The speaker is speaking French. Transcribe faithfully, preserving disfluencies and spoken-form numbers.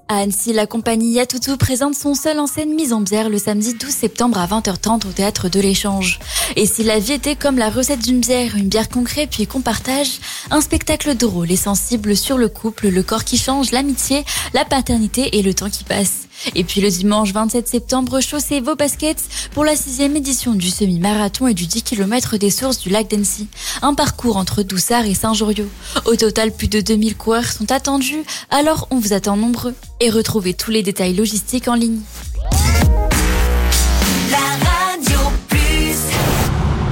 À Annecy, la compagnie Yatutu présente son seul en scène mise en bière le samedi douze septembre à vingt heures trente au théâtre de l'Échange. Et si la vie était comme la recette d'une bière, une bière qu'on crée puis qu'on partage, un spectacle drôle et sensible sur le couple, le corps qui change, l'amitié, la paternité et le temps qui passe. Et puis le dimanche vingt-sept septembre, chaussez vos baskets pour la sixième édition du semi-marathon et du dix kilomètres des sources du lac d'Annecy. Un parcours entre Doussard et Saint-Joriot. Au total, plus de deux mille coureurs sont attendus, alors on vous attend nombreux. Et retrouvez tous les détails logistiques en ligne. La